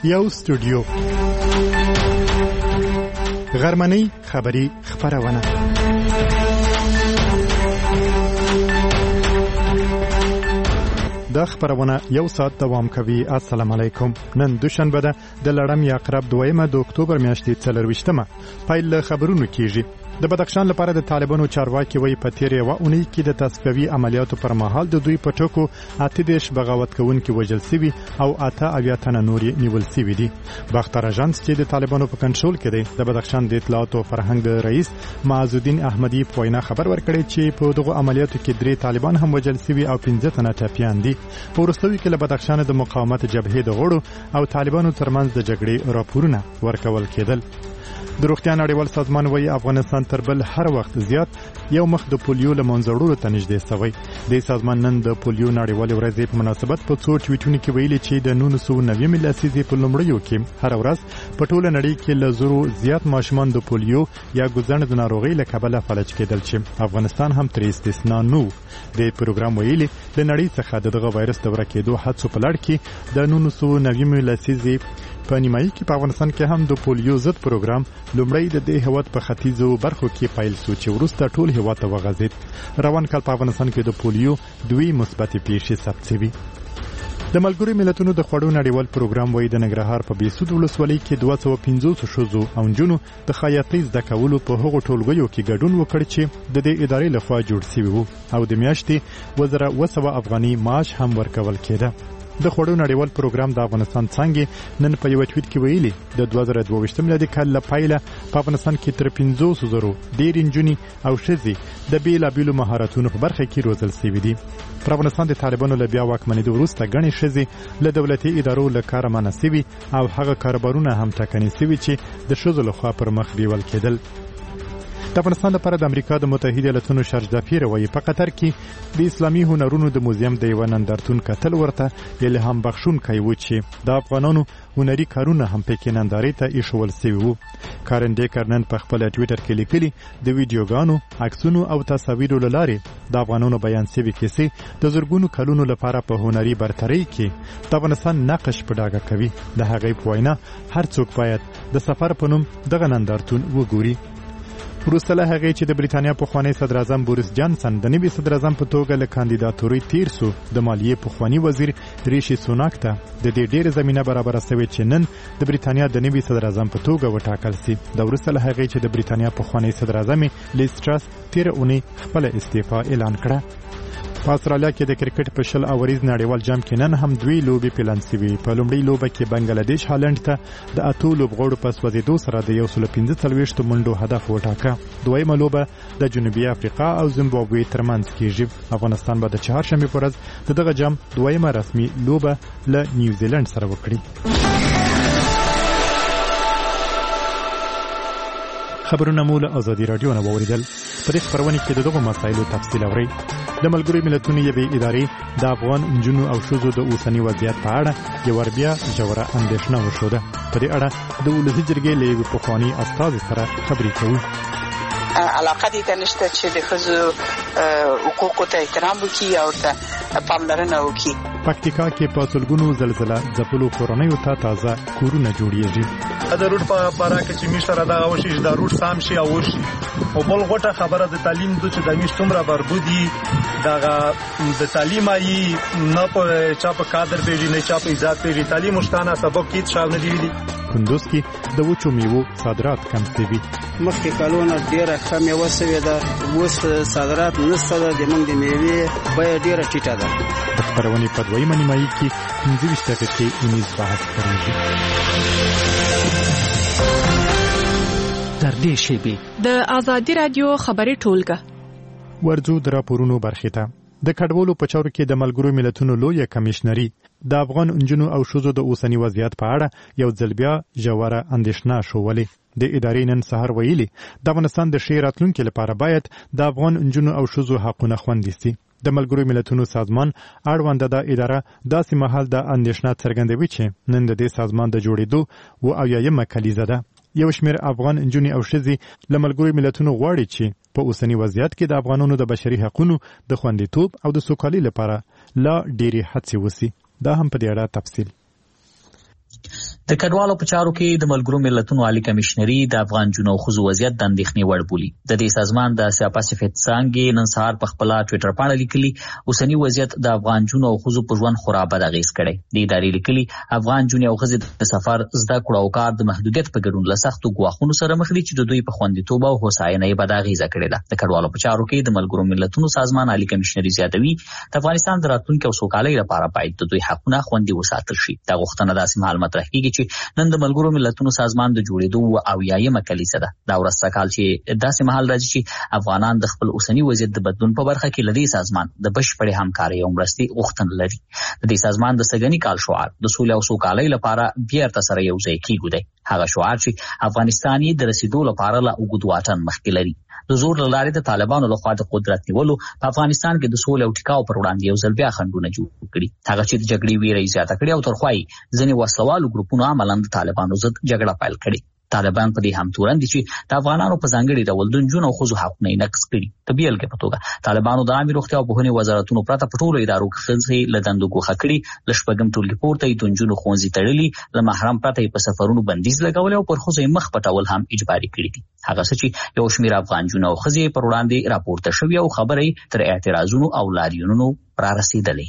یو سټوډیو غرمنۍ خبری خبرونه دا خبرونه یو ساعت دوام کوي. السلام علیکم. نن دوشنبه ده د لړم یا عقرب 2 د اکتوبر میاشتې 24مه. پیل خبرونه کیږي. د بدخشان لپاره د طالبانو چارواکي وایي په تیرې یوه اونۍ کې د تصفیوي عملیاتو پر مهال د دوی په ټکو 8 بغاوت کوونکي وژل شوي او 8 تنه نور نیول شوي دي. باختر اژانس چې د طالبانو په کنټرول کې دی د بدخشان د اطلاعات او فرهنګ رئیس معز الدین احمدی په وینا خبر ورکړی چې په دغه عملیاتو کې 3 طالبان هم وژل شوي او 15 تنه ټپیان دي. په وروستیو کې له بدخشان د مقاومت جبهې د غړو او طالبانو ترمنځ د جګړې راپورونه ورکول کېدل. د روغتیا نړیوال سازمان وایي افغانستان تر بل هر وخت زیات یو مخ د پولیو له منځوړلو ته نږدې شوی. د سازمان نن د پولیو نړیوال ورځې په مناسبت په څو ټویټونو کې ویلي چې د 1990 لسیزې په لومړیو کې هر ورځ په ټوله نړۍ کې له زرو زیات ماشومان د پولیو یا ګوزڼ د ناروغۍ له کبله فلج کېدل چې افغانستان هم تر استثنا نه. د پروګرام ویلي د نړۍ څخه دغه وایرس د ورکېدو هڅو په لړ کې د 1990 لسیزې په نیمایي کې په افغانستان کې هم د پولیو ضد پروګرام لومړی د دې هیواد په ختیځو برخو کې پیل شو چې وروسته ټول هیواد ته وغځېد. روان کال په افغانستان کې د پولیو 2 مثبتې پیښې ثبت شوي. د ملګرو ملتونو د خوړو نړیوال پروګرام وایي د ننګرهار په بیسود ولسوالۍ کې 250 ښځو او نجونو د خیاطۍ زده کولو په هغو ټولګیو کې ګډون وکړ چې د دې ادارې لخوا جوړ شوي وو او د میاشتې 1200 افغاني معاش هم ورکول کېده. د خوړو نړیوال پروګرام د افغانستان څنګه نن په یو ټویټ کې ویلي د 2022 میلادي کال لپاره په افغانستان کې تر 500 ډېر نجونې او ښځې د بیلابیلو مهارتونو په برخه کې روزل شوي دي. پر افغانستان د طالبانو له بیا واکمنۍ وروسته غني ښځې له دولتي ادارو له کار منع شوي او هغه کاربارونه هم ټاکنې شوي چې د ښځو لخوا پر مخ بیول کېدل. د افغانستان لپاره د امریکا د متحده ایالاتونو شارج دافیر وایي په قطر کې د اسلامي هنرونو د موزیم د یو نندارتون کتل ورته الهام بخښونکی و چې د افغانانو هنري کارونه هم پکې نندارې ته ایښول شوي وو. کارن ډیکر نن په خپل ټویټر کې لیکلي د ویډیوګانو، عکسونو او تصاویرو له لارې د افغانانو بیان شوي کیسې د زرګونو کلونو لپاره په هنري برترۍ کې د افغانستان نقش په ډاګه کوي. د هغې په وینا هر څوک باید د سفر په نوم دغه نندارتون وګوري. وروسته له هغې چې د بریتانیا پخوانی صدر اعظم بوریس جانسن د نوي صدر اعظم په توګه له کاندیداتورۍ تیر سو د مالیې پخوانی وزیر ریشي سوناک ته د دې ډېره زمینه برابره شوې چې نن د بریتانیا د نوي صدر اعظم په توګه وټاکل شي. د وروسته له هغې چې د بریتانیا پخوانی صدر اعظم لیز ټرس تیر اونۍ خپل استعفا اعلان کړه. په استرالیا کې د کرکټ په 10 اوریز نړیوال جام کې نن هم 2 لوبې پلان شوي. په لومړۍ لوبه کې بنگلاديش هالند ته د 8 لوبغاړو په سوځېدو سره د 145 منډو هدف وټاکه. دویمه لوبه د جنوبي افریقا او زیمبابوې ترمنځ کېږي. افغانستان به د چهارشنبې په ورځ دغه جام دویمه رسمي لوبه له نیوزیلند سره وکړي. خبرونه مو له ازادي رادیو نه واوریدل. په دې خبرونه کې دغه مسایلو تفصیل اورئ. د ملګرو ملتونو یوې ادارې د افغان نجونو او ښځو د اوسني وضعیت په اړه یو بیا ژوره اندېښنه وښوده. په دې اړه د ولسي جرګې له یوه پخواني استازي سره خبرې کوو. علاقه دې ته نشته چې د ښځو حقوقو ته احترام وکړي او ته پاملرنه وکړي. پکتیکا کې په سلګونو زلزلہ ځپلو کورنیو ته تازه کورونه جوړیږي. د روډ په باره کې چې میشتره دا وشي د روډ سام شي او وشي او بل غوټه خبره د تعلیم د چې د میشتمره بربودي دغه د تعلیم ای نه په چا په کادر پیږي نه چا په عزت پیږي. تعلیم مشتانه سبب کې شامل نه دي. کندوز کې د وچو میوو صادرات کم شوي. مخکې کلونه ډیره کم یو سوي ده، اوس صادرات نشته ده. د موږ د میوې بیه ډیره ټیټه ده. د خبرونې په دویمه نیمایي کې 25 دقیقې اونیز بحث کړی. تر دې شیبې د ازادي رادیو خبري ټولګه ورځو د راپورونو برخې ته. د کډوالو په چارو کې د ملګرو ملتونو لویه کمیشنري د افغان نجونو او ښځو د اوسني وضعیت په اړه یو ځل بیا ژوره اندېښنه شولې. د ادارې نن سهار ویلي د افغانستان د ښې راتلونکي لپاره باید د افغان نجونو او ښځو حقونه خوندي شي. د ملګرو ملتونو سازمان اړونده د اداره داسې مهال د اندېښنه څرګندوي چې نن د دې سازمان د جوړېدو و او یمه کلیزه ده. یو شمېر افغان نجونې او ښځې له ملګرو ملتونو غواړي چې په اوسني وضعیت کې د افغانانو د بشري حقوقو د خوندیتوب او د سوکالۍ لپاره لا ډېرې هڅې وشي. دا هم په دې اړه تفصیل. د کډوالو په چارو کې د ملګرو ملتونو عالی کمشنري د افغان جنو خزو وضعیت د اندېښنې وړ بولي. د دې سازمان د اسیا پاسفیک څانګې نن سهار په خپل ټوئیټر باندې لیکلي اوسنی وضعیت د افغان جنو خزو په ژوند خورا بد اغیز کړي. د ادارې لیکلي افغان جنو او خزو د سفر زده کړو او کار د محدودیت په ګډون له سختو ګواښونو سره مخ دي چې د دوی په خوندیتوب او هوساینه یې بد اغیزه کړې ده. د کډوالو په چارو کې د ملګرو ملتونو سازمان عالی کمشنري زیاتوي د افغانستان د راتلونکي او سوکالۍ لپاره باید د دوی حقونه خوندي وساتل شي. دا غوښتنه داسې مهال مطرح کیږي چې نن د ملګرو ملتونو سازمان د جوړېدو او یایمه کلیسه ده. دا ورځ کال چې داسې مهال راځي چې افغانان د خپل اوسنی وضعیت د بدلون په برخه کې لدی سازمان د بشپړې همکارۍ او مرستې غوښتنه لري. د دې سازمان د سګنی کال شعار د سولې او سوکالۍ لپاره بیرته سره یو ځای کیږي دی. هغه شعار چې افغانستان د رسیدو لپاره لا اوږد واټن مخکې لري. د زور له لارې د طالبانو لخوا د قدرت نیولو په افغانستان کې د سولې او ټیکاو پر وړاندې یو ځل بیا خنډونه جوړ کړي. هغه چې د جګړې ویرې زیاته کړي او ترخوای ځینې وسلوالو ګروپونو عملاً د طالبانو ضد جګړه پیل کړي. طالبان په دې هم تورن دي چې د افغانانو په ځانګړي ډول د نجونو او ښځو حقونه یې نقض کړي. د بیلګې په توګه طالبانو د عامه روغتیا او پوهنې وزارتونو پرته په ټولو ادارو کې ښځې له دندو ګوښه کړي. له شپږم ټولګي پورته یې د نجونو ښوونځي تړلي، له محرم پرته یې په سفرونو بندیز لګولی او پر ښځو یې مخ پټول هم اجباري کړي دي. هغه څه چې یو شمېر افغان نجونې او ښځې پر وړاندې راپورته شوي او خبره یې تر اعتراضونو او لاریونونو رارسېدلې.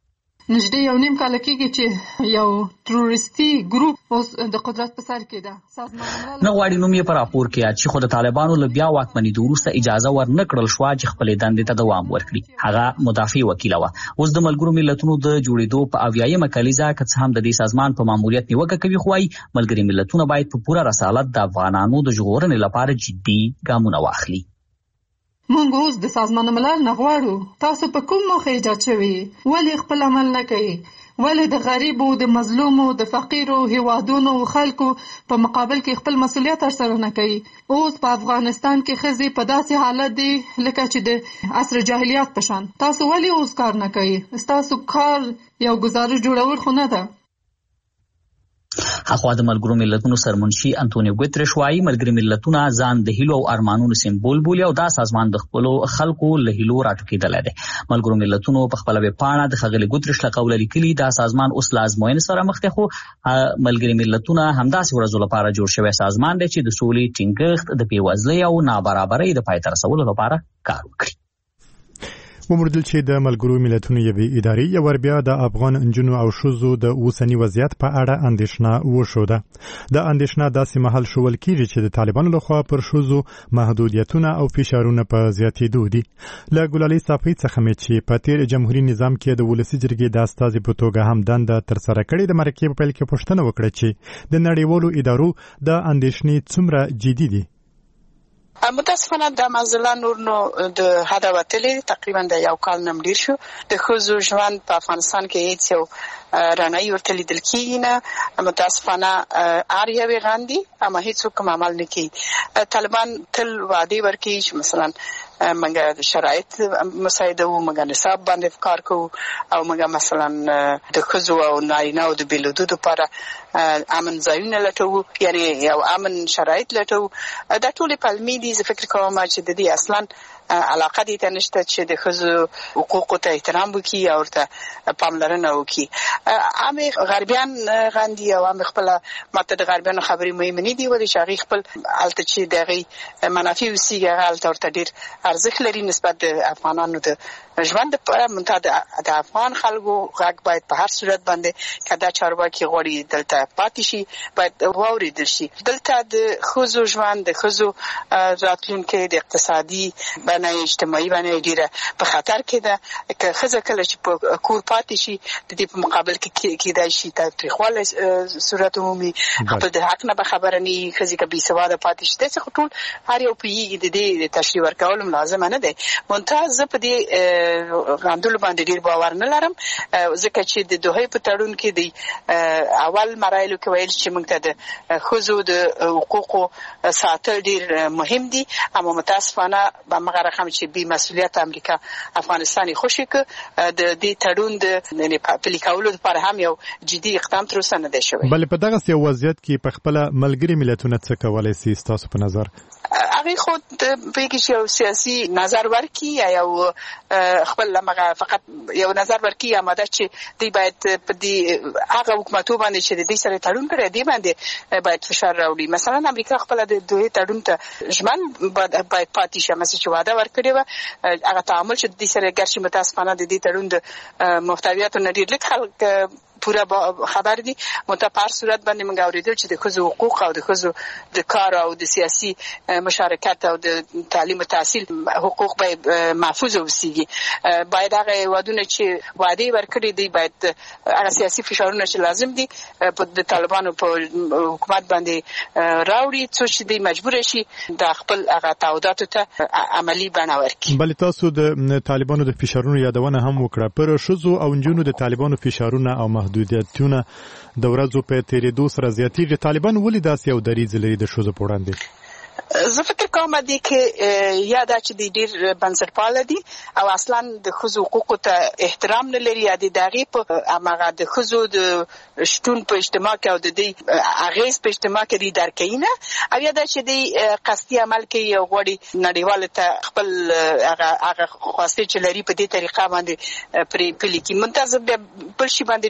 نږدې یو نیم کال کېږي چې یو تروریستي ګروپ اوس د قدرت په سر کې ده. سازمان نه غواړي نوم یې په راپور کې یاد شي، خو د طالبانو له بیا واکمنېدو وروسته اجازه ورنه کړل شوه چې خپلې دندې ته دوام ورکړي. هغه مدافع وکیله وه. اوس د ملګرو ملتونو د جوړېدو په 80مه کلیزه که څه هم د دې سازمان په ماموریت نیوکه کوي، خو وايي ملګري ملتونه باید په پوره رسالت د افغانانو د ژغورنې لپاره جدي ګامونه واخلي. مونږ اوس د سازمان ملل نه غواړو تاسو په کوم موخه ایجاد شوي، ولې خپل عمل نه کوي، ولې د غریبو، د مظلومو، د فقیرو هیوادونو خلکو په مقابل کې خپل مسؤلیت ترسره نه کوي. اوس په افغانستان کې ښځې په داسې حالت دي لکه چې د عصر جاهلیت په شان. تاسو ولې اوس کار نه کوي؟ ستاسو کار یو ګزارش جوړول خو نه ده. اخوا د ملګرو ملتونو سرمنشي انټونیو ګوتریش وايي ملګري ملتونه ځان د هیلو او ارمانونو سمبول بولي او دا سازمان د خپل خلکو له هیلو راټوکېدلی دی. ملګرو ملتونو په خپل ویب پاڼه د ښاغلي ګوتریش له قوله لیکلي دا سازمان اوس له ازموینې سره مخ دی، خو ملګري ملتونه همداسې ورځو لپاره جوړ شوی سازمان دی چې د سولې ټینګښت، د بېوزلۍ او نابرابرۍ د پای ته رسولو لپاره کار وکړي. وموندل چې د ملګرو ملتونو یوې ادارې یو ور بیا د افغان نجونو او ښځو د اوسني وضعیت په اړه اندېښنه وښوده. د اندېښنه داسې مهال ښوول کېږي چې د طالبانو لخوا پر ښځو محدودیتونه او فشارونه په زیاتېدو دي. له ګلالۍ صافۍ څخه مې چې په تېر جمهوري نظام کې د ولسي جرګې د استازي په توګه هم دنده ترسره کړې د مرکې په پیل کې پوښتنه وکړه چې د نړیوالو ادارو د اندېښنې څومره جدي دي. متاسفانه د مزله نور نو د حدا وتلې تقریبا د یو کال نم ډیر شو. د ښځو ژوند په افغانستان کې هیڅ یو رڼایي ورته لیدل کېږي نه. متاسفانه هر یوې غاندي اما هیڅوک کوم عمل نه کوي. طالبان تل وعده ورکوي چې مثلا موږ د شرایط مساعده وو، موږ نصاب باندې کار کوو او موږ مثلا د ښځو او نارینه‌و د بېلېدو لپاره امن ځایونه لټوو، یعنی یو امن شرایط لټوو. دا ټولې پلمې دي. زه فکر کوم چې د دې اصلا علاقه دې ته نشته چې د ښځو حقوقو ته احترام وکړي او ورته پاملرنه وکړي. عامې غربیان غاندي او عامې خپله ماته د غربیانو خبرې مهمې نه دي، ولې چې هغوی خپل هلته چې د هغوی منافع اوسېږي هغه هلته ورته ډېر ارزښت لري نسبت د افغانانو د ژوند لپاره. منتها د افغان خلکو غږ باید په هر صورت باندې که دا چارواکي غواړي دلته پاتې شي باید واورېدل شي. دلته د ښځو ژوند، د ښځو راتلونکی د اقتصادي بڼه اجتماعي بڼه ډېره په خطر کې ده. که ښځه کله چې په کور پاتې شي د دې په مقابل کې کېدای شي تاوتریخوالی صورت عمومي، خپل د حق نه به خبره نه وي. ښځې که بېسواده پاتې شي داسې خو ټول هر یو پوهېږي د دې تشریح ورکول لازمه نه دی. منتها زه په دې غندلو باندې ډېر باور نه لرم، ځکه چې د دوحې په تړون کې د اول مراحلو کې ویل چې موږ ته د ښځو د حقوقو ساتل ډېر مهم دي. اما متاسفانه به همغه رقم چې بې مسؤلیت امریکا افغانستان یې خوشې کړ، د دې تړون د پلي کولو لپاره هم یو جدي اقدام تر اوسه نه دی شوی. بلې په دغسې یو وضعیت کې په خپله ملګري ملتونه څه کولی سي ستاسو په نظر؟ هغه هغه خود بګی چې سیاسي نظر ورکړي یا خپل لمغه فقط یو نظر ورکړي یا ماده چې دی باید په دې هغه حکومتو باندې چې د دې سره تړون کړی دی باندې باید فشار راوړي. مثلا امریکا خپل د دوی تړون ته ژمن باید پاتې شي، مثلا چې وعده ورکړي و هغه تعامل چې د دې سره ګرځي متاسفانه د دې تړون د محتویاتو نه ډېر لږ خلک پورا خبر دي. متپار صورت باندې موږ اوریدل چې د ښځو حقوق او د ښځو د کار او د سیاسي مشارکت او د تعلیم او تحصیل حقوق به محفوظ وسیږي. باید هغه وادونه چې وعده ورکړي دي باید هغه سیاسي فشارونه چې لازم دي د طالبانو په حکومت باندې راوړي چې دوی مجبور شي د خپل هغه تعهداتو ته عملی بڼه ورکړي. بل تاسو د طالبانو د فشارونو یادونه هم وکړه. پر ښځو او نجونو د طالبانو فشارونه او محدودیتونه د ورځو په تیریدو سره زیاتېږي. طالبان ولې داسې یو دریځ لري د ښځو په وړاندې؟ زه فکر کوم چې یا دا چې ډېر بنسټپاله دي او اصلا د ښځو حقوقو ته احترام نه لري، یا د دغې په هغه د ښځو د شتون په اجتماع کې او د دې اغېز په اجتماع کې دی درک کوي نه، او یا دا چې د قصدي عمل کوي او غواړي نړیوال ته خپل هغه خواسته چې لري په دې طریقه باندې پلي کوي. منتظر بل شي باندې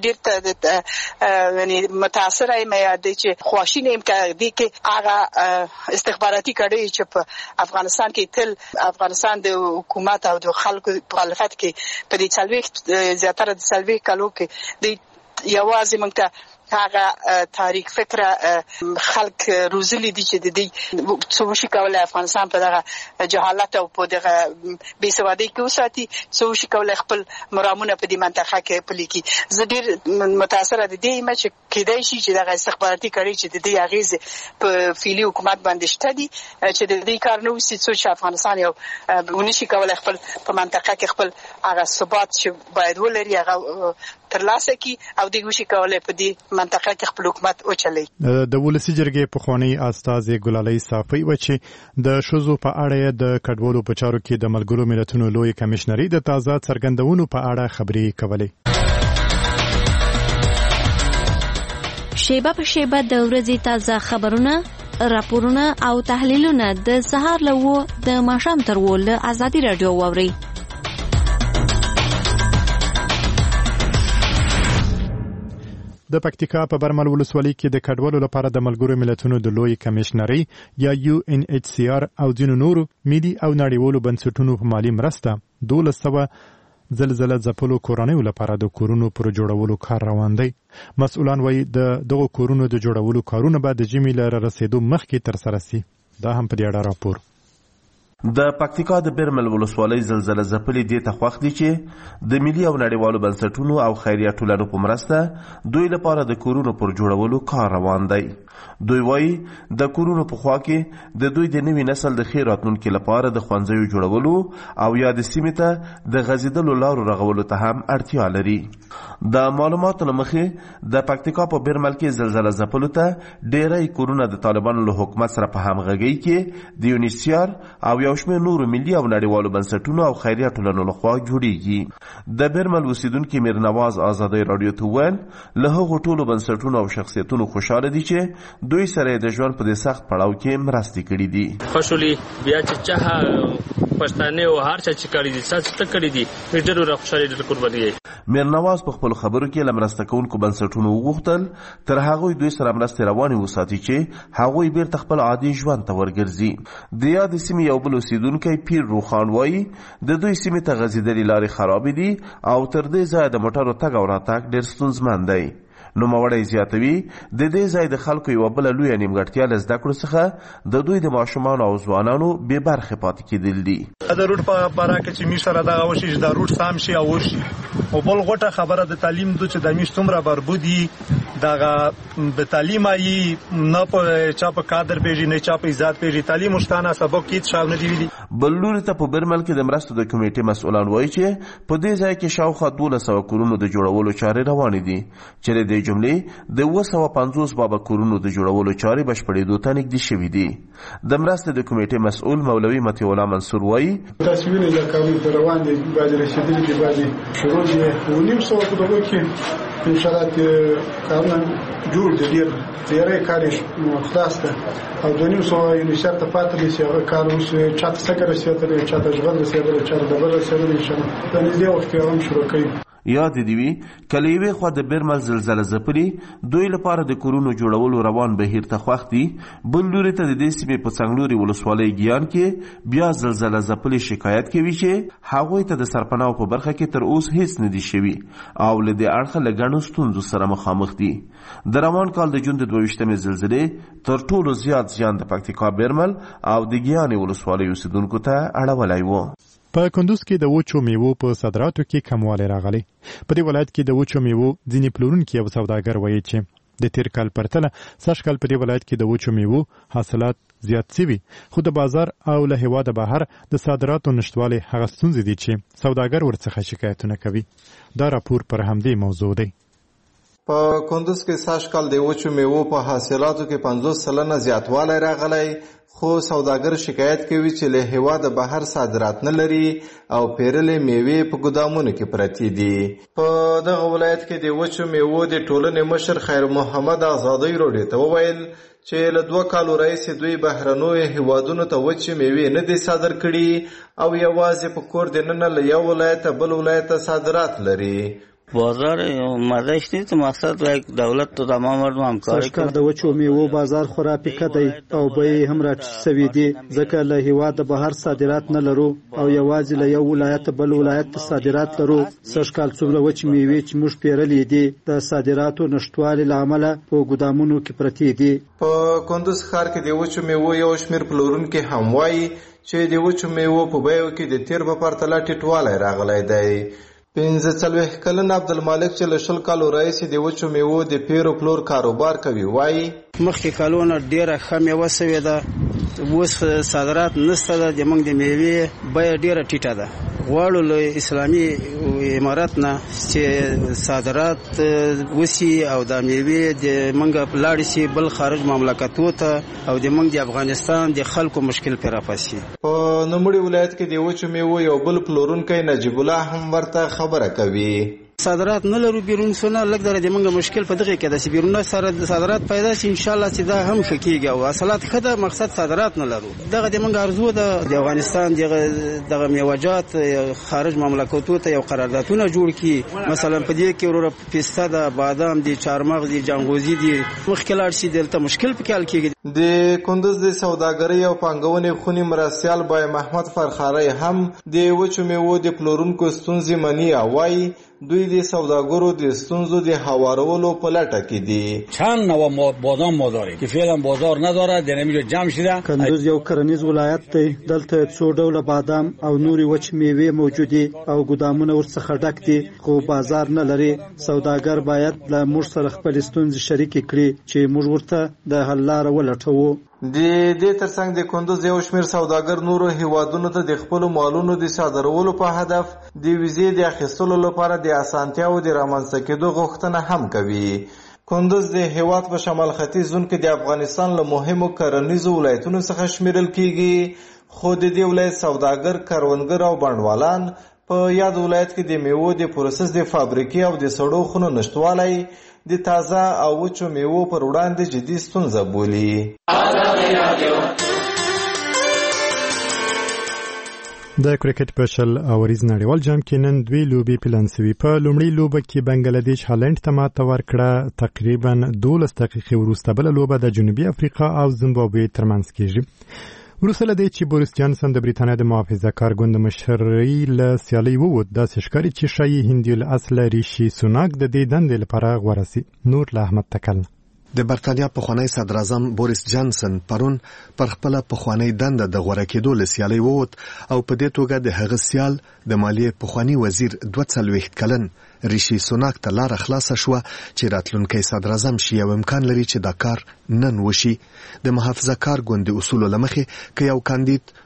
ډېر یعنی متاثر یم یا د چې خواشینه یم کې هغه استخباراتي کړي چې په افغانستان کې تل افغانستان د حکومت او د خلکو په مخالفت کې په دې زیاتره د 40 کالو کې د یوازې موږ ته هغه تاریخ فکره خلک روزلي دي چې د دې څو شي کولای افغانستان په دغه جهالت او په دغه بې سوادۍ کې وساتي، څو شي کولای خپل مرامونه په دې منطقه کې پلي کړي. زه ډېر متاثره د دې چې کېدای شي چې دغه استخباراتي کړي چې د دې اغېز په فعلي حکومت باندې شته دي چې د دې کار نه وسي څو چې افغانستان یو ونشي کولای خپل په منطقه کې خپل هغه ثبات چې باید ولري هغه ترلاسه کړي او دغه شي کولای په دې منطقه کې خپل حکومت اوچلي. د ولسی جرګې پخوانی استازي ګلالۍ صافی و چې د ښځو په اړه د کډوالو په چارو کې د ملګرو ملتونو لوی کمشنري د تازه څرګندونو په اړه خبرې کولې. شیبه په شیبه د ورځې تازه خبرونه، راپورونه او تحلیلونه د سهار له د ماښام تر له ازادي رادیو واوري. د پکتیکا په برمل ولسوالۍ کې د کډوالو لپاره د ملګرو ملتونو د لوی کمشنري یا UNHCR او ځینو نورو ملي او نړیوالو بنسټونو په مالي مرسته 1200 زلزله ځپلو کورنیو لپاره د کورونو پر جوړولو کار روان دی. مسؤلان وایي د دغو کورونو د جوړولو کارونه به د ژمي له رسیدو مخکې ترسره سي. دا هم په دې اړه راپور. د پکتیکا د برمل ولسوالۍ زلزله ځپلې دې ته خوښ دي چې د ملي او نړیوالو بنسټونو او خیریه ټولنو په مرسته دوی لپاره د کورونو پر جوړولو کار روان دی. دوی وایي د کورونو په خوا کې د دوی د نوي نسل د ښې راتلونکي لپاره د ښوونځیو جوړولو او یا د سیمې ته د غځېدلو لارو رغولو ته هم اړتیا لري. د معلوماتو له مخې د پکتیکا په برمل کې زلزله ځپلو ته ډېری کورونه د طالبانو له حکومت سره په همغږۍ کې د یونیسیار او یو شمېر نورو ملي او نړیوالو بنسټونو او خیریه ټولنو لخوا جوړیږي. د برمل اوسیدونکي میرنواز آزادۍ راډیو ته وویل له هغو ټولو بنسټونو او شخصیتونو خوشحاله دي چې دوی سره د ژوند په دې سخت پړاو کې مرستې کړي دي. خوشحالي بیا چې چا پښتانه او هر چا چې کړي دي څه کړي دي ډېر خوشحالي ډېر قرباني. میرنواز په خپل خبرو کې لمرسته کوونکو بنسټونو وغوښتل تر هغوی دوی سره مرستې روانې وساتي چې هغوی بیرته خپل عادي ژوند ته ورګرځي. د یادې سیمې یو بل اوسیدونکی پیر روخان وایي د دوی سیمې ته غځېدلې لارې خرابې دي او تر دې ځایه د موټرو تګ او راتګ ډېر ستونزمن دی. نوموړی زیاتوي د دې ځای د خلکو یوه بله لویه نیمګړتیا له زده کړو څخه د دوی د ماشومانو او ځوانانو بې برخې پاتې کېدل دي. د روټ په باره کې چې موږ سره دغه وشي چې دا روټ سام شي او وشي او بل غوټه خبره د تعلیم دو چې د موږ څومره بربودي دغه د تعلیم یې نه په چا په کادر پیژي نه چا په عزت پیژي تعلیم مشتانه سبق کې شاو نه دی ویلي. بل لوري ته په برمل کې د مرستو د کمیټې مسؤلان وایي چې په دې ځای کې شاوخوا 1200 کورونو د جوړولو چارې روانې دي چې د جملې د 250 بابا کورونو د جوړولو چارې بشپړېدو ته نږدې شوي دي. د مرستې د کمیټې مسؤل مولوي مطیع الله منصور وایي تاسو وینئ چې کارونه پر روان دي، بعضې رسېدلي دي، بعضې شروع دي. 900 په دغه کې انشاءالله کارونه جوړ دي، ډېری کار یې خلاص ده او 200 یونیسف ته پاتې دي چې هغه کار اوس چاته څنګه رسېدلی، چاته ژغل رسېدلی، چاته ډبل رسېدلی. انشاءالله په نږدې وخت کې هم شروع کوي. یاد دې وي که له یوې خوا د بیرمل زلزله ځپلي دوی لپاره د کورونو جوړولو روان بهیر ته خوښ دي، بل لوري ته د دې سیمې په څنګلوري ولسوالۍ ګیان کې بیا زلزله ځپلي شکایت کوي چې هغوی ته د سرپناو په برخه کې تر اوس هیڅ نه دي شوي او له دې اړخه له ګڼو ستونزو سره مخامخ دي. د روان کال د جون د 22مې زلزلې تر ټولو زیات زیان د پکتیکا بیرمل او د ګیانې ولسوالۍ اوسیدونکو ته اړولی و. په کندوز کې د وچو میوو په صادراتو کې کموالی راغلی. په دې ولایت کې د وچو میوو ځینې پلورونکي او سوداګر وایي چې د تیر کال پرتله سږ کال په دې ولایت کې د وچو میوو حاصلات زیات شوي، خو د بازار او له هېواده بهر د صادراتو نشتوالی هغه ستونزې دي چې سوداګر ورڅخه شکایتونه کوي. دا راپور پر همدې موضوع دی. په کندوز کې سږ کال د وچو میوو په حاصلاتو کې 50% زیاتوالی راغلی، خو سوداګر شکایت کوي چې له هېواده بهر صادرات نه لري او پیرلې میوې په ګدامونو کې پرتې دي. په دغه ولایت کې د وچو میوو د ټولنې مشر خیر محمد آزادۍ روډې ته وویل چې له 2 کالو راهیسې دوی بهرنیو هېوادونو ته وچې میوې نه دي صادر کړي او یوازې په کور دننه له یو ولایته بل ولایت ته صادرات لري. بازار مزهش نیست، مقصد دولت تو تمام مردم همکاری کنه. د وچو میوو بازار خورا پیکه دی او بیې هم راټیټ سوي دي، ځکه له هېواده بهر صادرات نه لرو او یوازې له یو ولایت بل ولایت ته صادرات لرو. سږ کال څومره وچې میوې چې موږ پیرلې دي د صادراتو نشتوالي له امله په ګدامونو کې پرتې دي. په کندوز ښار کې د وچو میوو یو شمېر پلورونکي هم وایي چې د وچو میوو په بیو کې د تیر په پرتله ټیټوالی راغلی دی. 45 کلن عبدالمالک چې له 20 کالو راهیسې د وچو میوو د پیرو پلور کاروبار کوي وایي مخکې کالونه ډېره ښه میوه سوې ده، اوس صادرات نشته ده، زموږ د میوې بیه ډېره ټیټه ده. غواړو له اسلامي امارت نه چې صادرات وسي او د میوې د موږ لاړې شي بل خارج مملکتو ته او د موږ د افغانستان د خلکو مشکل پرې راپاسي. په نوموړي ولایت کې د وچو میوو یو بل پلورونکی نجیب الله هم ورته خبره کوي. صادرات نه لرو، بیرون سونه لږ درجه موږ مشکل په دغه کې ده چې بیرون سره صادرات پیدا شي، ان شاء الله چې دا هم ښه کیږي او اصلات ښه ده، مقصد صادرات نه لرو. دغه د موږ ارزو د افغانستان دغه میوجات خارج مملکتو ته یو قراردادونه جوړ کړي، مثلا په دې کې ورور پیسته ده، بادام دي، چارمغز دي، جانغوزي دي، مخکې لاړ شي دلته مشکل پکې حل کیږي. د کندوز د سوداګرۍ او پانګونې خونې مرستیال بای محمد فرخاری هم د وچو میوو د پلورونکو ستونزې مني او وایي دوی د سوداګرو د ستونزو د هوارولو په لټه کې دي. چند نوع بادام ما داریم که فعلا بازار نداره، در اینجا جمع شده. کندوز یو کرنیز ولایت دی، دلته څو ډوله بادام او نورې وچ میوې موجود دي او ګدامونه ورڅخه ډک دي، خو بازار نه لري. سوداګر باید له موږ سره خپل ستونزې شریکې کړي چې موږ ورته د حل لاره ولټوو. د دې ترڅنګ د کندوز یو شمېر سوداګر نورو هیوادونو ته د خپلو مالونو د صادرولو په هدف د ویزې د اخیستلو لپاره د اسانتیاوو د رامنځته کېدو غوښتنه هم کوي. کندوز د هیواد په شمال ختیځ زون کې د افغانستان له مهمو کرنیزو ولایتونو څخه شمیرل کیږي، خو د دې ولایت سوداګر، کروندګر او بڼوالان په یاد ولایت کې د میوو د پروسس د فابریکې او د سړو خونو نشتوالی د تازه او وچو میوو پر وړاندې جدي ستونزه بولي. د کرکټ په شل اوریز نړیوال جام کې نن دوی لوبې پلان شوي. په لومړۍ لوبه کې بنګلاديش هالند ته ماته ورکړه، تقریبا 12 دقیقې وروسته بله لوبه د جنوبي افریقا او زیمبابوې ترمنځ کېږي. وروسته له دې چې بوریس جانسن د بریتانیا د محافظه کار ګوند مشرۍ له سیالۍ ووت، داسې ښکاري چې ښایي هندي الاصله ریشي سوناک د دې دندې لپاره غوره سي. نور له احمد تکل. د برتانیا پخوانی صدر اعظم بوریس جانسن پرون پر خپل پخوانی دنده د غوړه کېدو له سیالۍ ووت او په دې توګه د هغه سیال د مالیې پخوانی وزیر 42 کلن ریشي سوناک ته لاره خلاصه شوه چې راتلونکی صدر اعظم شي او امکان لري چې دا کار نن وشي. د محافظه کار ګوند اصولو له مخې که یو کاندید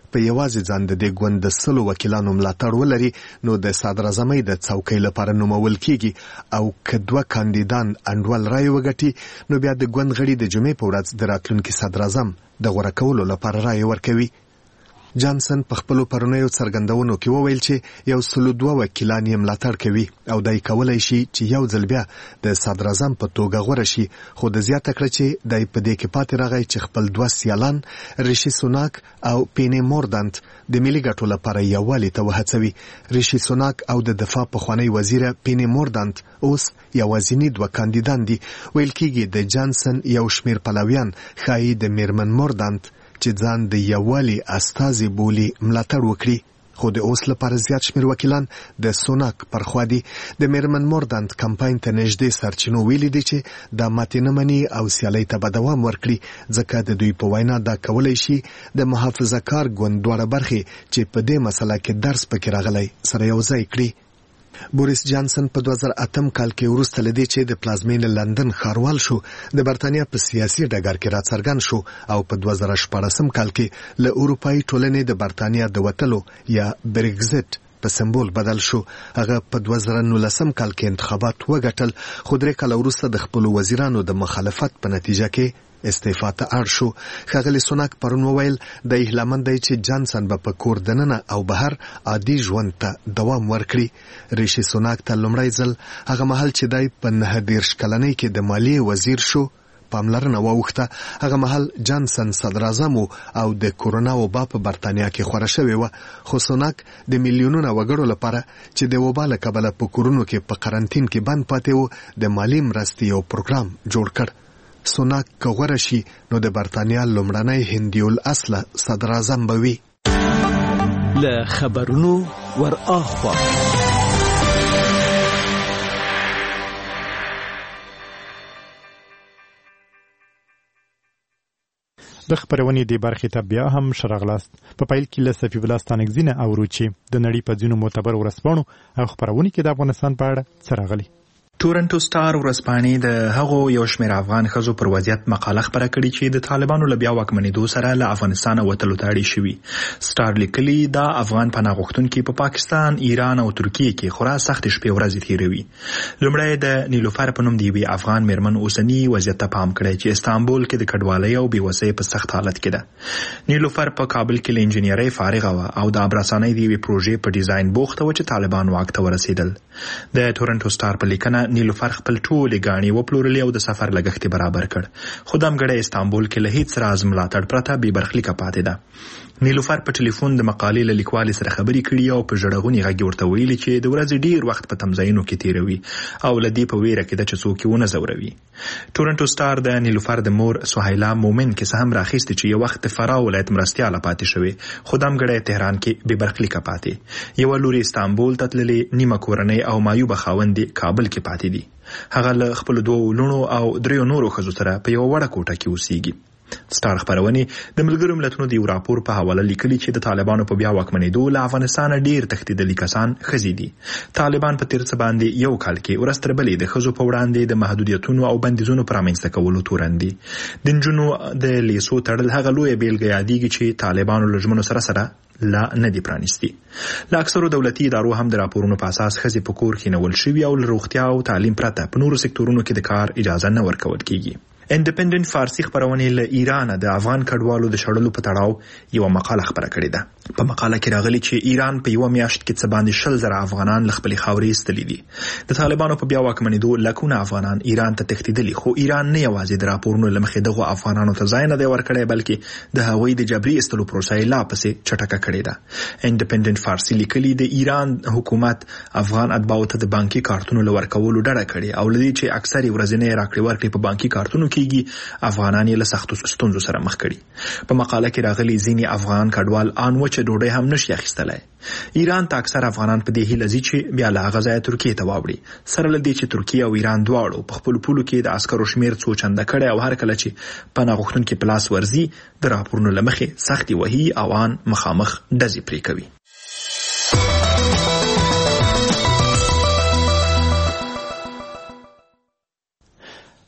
په یوازې ځان د دې ګوند د 100 وکیلانو ملاتړ ولري نو د صدر اعظمۍ د څوکۍ لپاره نومول کیږي او که دوه کاندیدان انډول رای وګټي نو بیا د ګوند غړي د جمعې په ورځ د راتلونکي صدر اعظم د غوره کولو لپاره رای ورکوي. جانسن په خپلو پرونیو څرګندونو کې وویل چې 102 وکیلان یې ملاتړ کوي او دای کولای شي چې یو ځل بیا د صدر اعظم په توګه غوره شي، خو د زیاته کړه چې دای په دې کې پاتې راغی چې خپل دوه سیالان ریشي سوناک او پینی موردانت د ملي ګټو لپاره یووالي ته وهڅوي. ریشي سوناک او د دفاع پخوانی وزیر پینی موردانت اوس یوازینی دوه کاندیدان دي. ویل کېږي د جانسن یو شمیر پلویان ښایي د میرمن موردانت چې ځان د یووالي استازي بولي ملاتړ وکړي، خو د اوس لپاره زیات شمیر وکیلان د سوناک پر خوا دي. د میرمن موردانت کمپاین ته نږدې سرچینو ویلي دي چې دا ماتې نه مني او سیالۍ ته به دوام ورکړي، ځکه د دوی په وینا دا کولی شي د محافظه کار ګوند دواړه برخې چې په دې مسله کې درس پکې راغلی سره یو ځای کړي. بوریس جانسن په 2008 کال کې وروسته لدې چې د پلازمین لندن ښاروال شو د برتانیا په سیاسي ډګر کې راڅرګند شو او په 2014 کال کې له اروپایي ټولنې د برتانیا د وتلو یا برگزیت په سمبول بدل شو. هغه په 2019 کال کې انتخابات وګټل، خو 3 کال وروسته د خپل وزیرانو د مخالفت په نتیجه کې استعفا ته اړ شو. ښاغلی سوناک پرون وویل د هیلهمند دی چې جانسن به په کور دننه او بهر عادي ژوند ته دوام ورکړي. ریشي سوناک ته لومړی ځل هغه مهال چې دی په 29 کلنۍ کې د مالیې وزیر شو پاملرنه واوښته. هغه مهال جانسن صدر اعظم او د کورونا وبا په برتانیا کې خوره شوې وه، خو سوناک د میلیونونو وګړو لپاره چې د وبا له کبله په کورونو کې په قرنطین کې بند پاتې وو د مالي مرستې یو پروګرام جوړ کړ. سوناک که غوره شي نو د برتانیا لومړنی هندي الاصله صدر اعظم به وي. له خبرونو ور اخوا د خبرونې دی برخې ته بیا هم شرغلاست. په پیل کې له صفی الله ستانکزینه اورو چې د نړۍ په ځینو معتبر ورځپاڼو او خبرونې کې د افغانستان په اړه څه راغلي. تورنټو سټار ورځپاڼې د هغو یو شمېر افغان ښځو پر وضعیت مقاله خپره کړې چې د طالبانو له بیا واکمنېدو سره له افغانستانه وتلو ته اړې شوي. سټار لیکلي دا افغان پناه غوښتونکي په پاکستان، ایران او ترکیه کې خورا سختې شپې ورځې تېروي. لومړی د نیلوفر په نوم د یوې افغان میرمن اوسني وضعیت ته پام کړی چې استانبول کې د کډوالۍ او بېوسۍ په سخت حالت کې ده. نیلوفر په کابل کې له انجینرۍ فارغه وه او د ابراسانۍ د یوې پروژې په ډیزاین بوخته وه چې طالبان واک ته ورسېدل. د تورنټو سټار په لیکنه نیلوفر خپل ټولې ګاڼې وپلورلې او د سفر لګښت برابر کړ، خو د همګړی استانبول کې له هیڅ راز ملاتړ پرته بې برخلیکه پاتې ده. نیلوفر په ټلیفون د مقالې له لیکوالې سره خبرې کړي او په ژړغوني غږ ورته ویلي چې د ورځې ډیر وخت په تمځایونو کې تیروي او له دې په ویره کې ده چې څوک یې ونه ځوروي. تورنټو سټار د نیلوفر د مور سهیلا مومن کیسه هم راخیستې چې یو وخت د فراه ولایت مرستیاله پاتې شوې، خو د همګړی تهران کې بې برخلیکه پاتې. یوه لور استانبول ته تللې، نیمه کورنۍ او معیوبه خاوند کابل کې پاتې دي. هغه له خپل 2 لونو او 3 نورو ښځو سره په یوه وړه کوټه کې اوسېږي. سټار خبرونې د ملګرو ملتونو د یو راپور په حواله لیکلي چې د طالبانو په بیا واکمنېدو له افغانستانه ډیر تښتېدلي کسان ښځې دي. طالبان په تیر څه باندې یو کال کې ورځ تر بلې د ښځو په وړاندې د محدودیتونو او بندیزونو په رامنځته کولو تورن دي. د نجونو د لیسو تړل هغه لویه بیلګه یادېږي چې طالبانو له ژمنو سره لا نه دي پرانیستي. له اکثرو دولتي ادارو هم د راپورونو په اساس ښځې په کور کې نول شوي او له روغتیا او تعلیم پرته په نورو سکتورونو کې د کار اجازه نه ورکول کیږي. انډیپندنت فارسی خبرونه له ایران د افغان کډوالو د شړلو په تړاو یو مقاله خبره کړې ده. په مقاله کې راغلي چې ایران په یو میاشت کې څه باندې 20,000 افغانان له خپل خاورې ایستلي دي. د طالبانو په بیا واکمنېدو لکونه افغانان ایران ته تښتېدلي، خو ایران نه یوازې د راپورونو له مخې دغو افغانانو ته ځای نه دی ورکړی، بلکې د هغوی د جبري ایستلو پروسه یې لا پسې چټکه کړې ده. انډیپندنت فارسی لیکلي د ایران حکومت افغان اتباعو ته د بانکي کارتونو له ورکولو ډډه کړې او لدې چې اکثر ورځنی راکړې ورکړې په بانکي کارتونو کېږي، افغانان یې له سختو ستونزو سره مخ کړي. په مقاله کې راغلي ځینې افغان کډوال ان وچه ډوډۍ هم نشي اخیستلی. ایران ته اکثر افغانان په دې هیله ځي چې بیا له هغه ځایه ترکیې ته واوړي، سره له دې چې ترکیه او ایران دواړو په خپلو پولو کې د عسکرو شمیر څو چنده کړی او هر کله چې پناه غوښتونکي په لاس ورځي د راپورونو له مخې سختې وهي او ان مخامخ ډزې پرې کوي.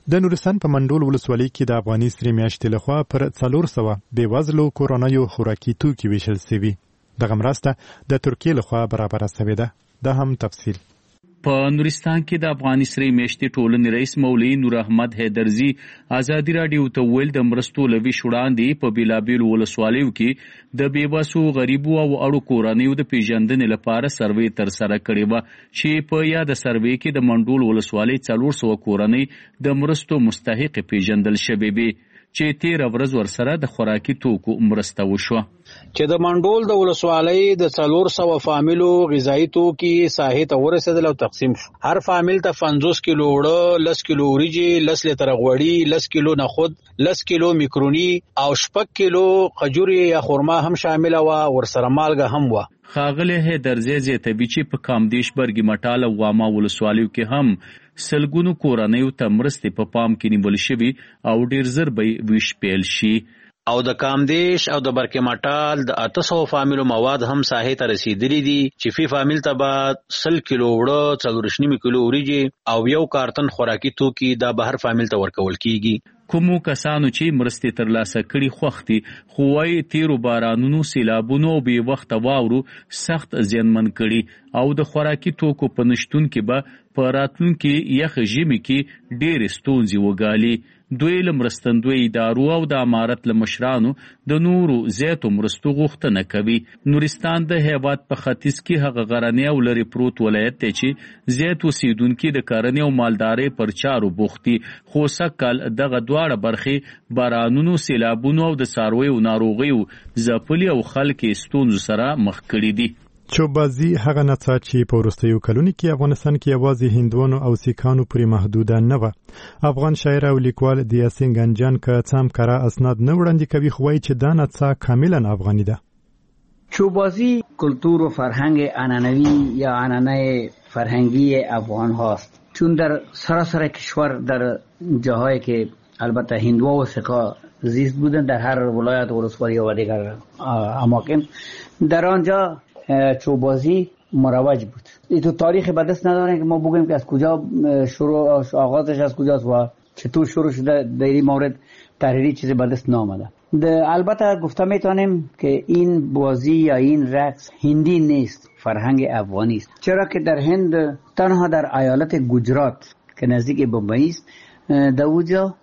د نورستان په منډول ولسوالۍ کې د افغاني سرې میاشتې لخوا پر 400 بېوزلو کورنیو خوراکي توکي ویشل شوي. دغه مرسته د ترکیې لخوا برابره شوې ده. دا هم تفصیل. په نورستان کې د افغاني سرې میاشتې ټولنې رئیس مولوي نور احمد حیدرزي ازادي راډیو ته ویل د مرستو له ویش وړاندې په بېلابېلو ولسوالیو کې د بېوسو غریبو او اړو کورنیو د پیژندنې لپاره سروې ترسره کړې وه چې په یاده سروې کې د منډول ولسوالۍ 400 کورنۍ د مرستو مستحق پیژندل شوې وې چې 13 ورځ ورسره د خوراکي توکو مرسته وشوه. چې د منډول د ولسوالۍ د 400 فامیلو غذایی توکي ساحې ته ورسېدل او تقسیم شو. هر فامیل ته 50 کیلو اوړه، 10 کیلو وریجې، 10 لیتره غوړي، 10 کیلو نخود، 10 کیلو میکروني او 6 کیلو خجوري یا خرما هم شامل و، ورسره مالګه هم و. ښاغلی حیدرزي زیاتوي چې په کامدیش برګي مټال او واما ولسوالیو کې هم سلګونو کورنیو ته مرستې په پام کې نیول شوي او ډیر زر به ویش پیل شي. او د کامدیش او د برګي مټال د 800 فامیلو مواد هم ساحې ته رسیدلي دي چې فی فامیل ته به 100 کیلو اوړه، 4.5 کیلو وریجې او 1 کارتن خوراکي توکي دا به هر فامیل ته ورکول کیږي. کومو کسانو چې مرستې ترلاسه کړي خوښ دي، خو وايي تیرو بارانونو، سیلابونو او بې وخته واورو سخت زیانمن کړي او د خوراکي توکو په نشتون کې به په راتلونکي یخ ژمي کې ډېرې ستونزې وګالي. دوی له مرستندوی ادارو او د امارت له مشرانو د نورو زیاتو مرستو غوښتنه کوي. نورستان د هیواد په ختیځ کې هغه غرنی او لرې پروت ولایت دی چې زیات اوسیدونکي د کرنې او مالدارۍ پر چارو بوخت دي، خو سږکال دغه دواړه برخې بارانونو، سیلابونو او د څارویو ناروغیو ځپلي او خلک یې ستونزو سره مخ کړي دي. چوبازي هغه نڅا چې په وروستیو کلونو کې افغانستان کې یوازې هندوانو او سیکانو پورې محدوده نه وه. افغان شاعر او لیکوال دیاسینګ انجان که څه هم کره اسناد نه وړاندې کوي، خو وایي چې دا نڅا کاملا افغاني ده. چوبازی کلتور و فرهنگ عنعنوی یا عنعنه فرهنگی افغان هاست، چون در سراسر کشور در جاهایی که البته هندوها و سیکا زیست بودن، در هر ولایت و ولسوالی و دیگر اماکن، در آنجا چوبازی مروج بود. این تو تاریخ به دست نداریم که ما بگیم که از کجا شروع آغازش از کجاست و چطور شروع شده. در این مورد تحریری چیزی به دست نامده. البته گفته میتونیم که این بازی یا این رقص هندی نیست، فرهنگ افغانی است، چرا که در هند تنها در ایالت گجرات که نزدیک بمبئی است در اونجا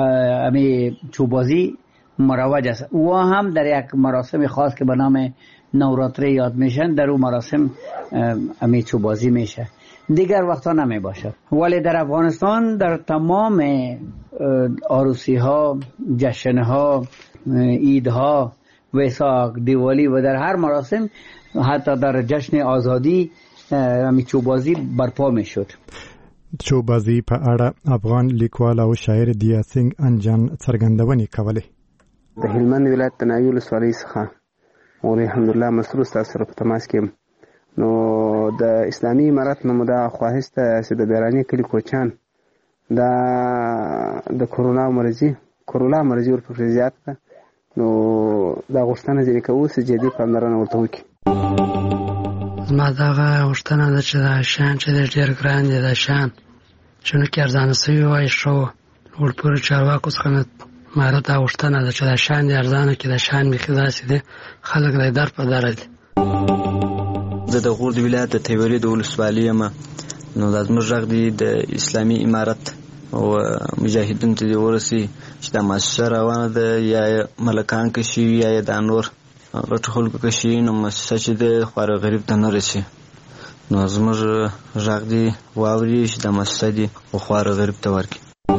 امی چوبازی مروج است و هم در یک مراسم خاص که به نام نوراتری یاد میشن، در اون مراسم امی چوبازی میشه، دیگر وقتا نمی باشه. ولی در افغانستان در تمام عروسی ها، جشن ها، عید ها، ویساک، دیوالی و در هر مراسم، حتی در جشن آزادی امی چوبازی برپا میشد. چوبازی په اړه افغان لیکوال او شاعر دیاسینګ انجان څرګندونې کولې. د هلمند ولایت د ناوې ولسوالۍ څخه او الحمدلله مسرور تاسو سره په تماس کې نو د اسلامي امارت نو دا خواهش ته چې د بیرانی کلی کوچان دا د کرونا مرضی ورپسې زیات ده، نو دا غوښتنه ځینې کوو چې جدي پاملرنه ورته وکړي. زما دغه غوښتنه ده چې دا شیان چې ډېر ګران دي، دا شیان چونکې ارزانه سوي وای ښه و. لوړپوړو چارواکو څخه ماره دا غوښتنه ده چې دا شیان دې ارزانه کړي، دا شیان بیخي داسې دي خلک دی در په دره دي. زه د غور د ولایت د تیوري د ولسوالۍ یم، نو دا زموږ غږ دی د اسلامي امارت او مجاهدینو ته دې ورسي چې دا مؤسسه روانه ده، یا ملکان که شي یا دا نور غټو خلکو که شي، نو مؤسسه چې دی خواره غریب ته نه رسي. نو زموږ غږ دی واوري چې دا مؤسسه دي خو خواره غریب ته ورکړي.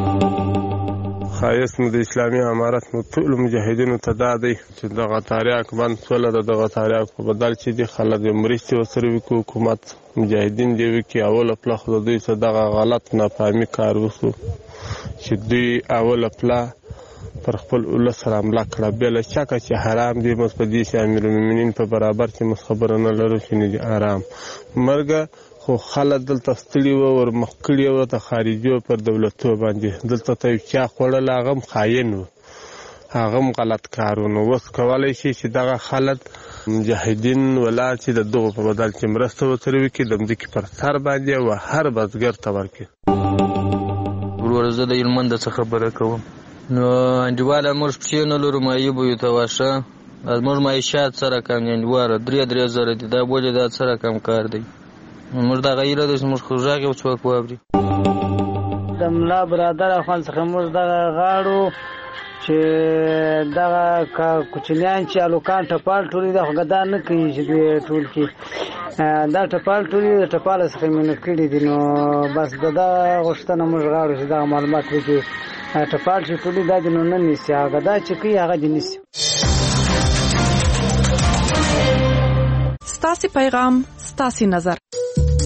خایست مو د اسلامي امارت مو ټول مجاهدینو ته دا دی چې دغه تاریخ بند سوله د دغه تاریخ په بدل چې دي خلک مرستې ورسره وکړي، حکومت مجاهدین دې وکړي. اوله پله خو دوی څه دغه غلط نافهمي کار وشو چې دوی اوله پله پر خپل ولس سره حمله کړه، بې له شکه چې حرام دي. موږ په دې چې امیرالمؤمنین په برابر کې موږ خبره نه لرو چې نه دي حرام مرګه، خو خلک دلته ستړي وو، ورمخ کړي وو د خارجیو پر دولتو باندې. دلته ته یو چا خوړل، هغه هم خاین و، هغه هم غلط کار و. نو اوس کولی شي چې دغه خلک مجاهدین ولاړ چې د دغو په بدل چې مرسته ورسره وکړي، د مځکې پر سر باندې و هر بزګر ته ورکړي. ورور ګوره زه د هلمند څخه خبره کوم. نو انډیواله موږ پښې نه لرو، معیوب یو ته واشه زموږ معیشت څه رقم انډیواله 3,000 دي. دا ولې دا څه رقم کار دی؟ موږ دغه ایره دی چې موږ خو غږ یو څوک واوري. د ملا برادر افغان څخه موږ دغه غاړو چې دغه کوچنیان چې الوکان ټپال ټولي د غدا نه کوي چې ټول کې دا ټپال ټولي د ټپال څخه مینه کړی دي. نو بس دا غوښتنه موږ غواړو چې دا معلومات وکړي ټپال چې ټولي دا د نن نيسي هغه دا چې کوي هغه د نيسي. ستاسي پیغام ستاسي نظر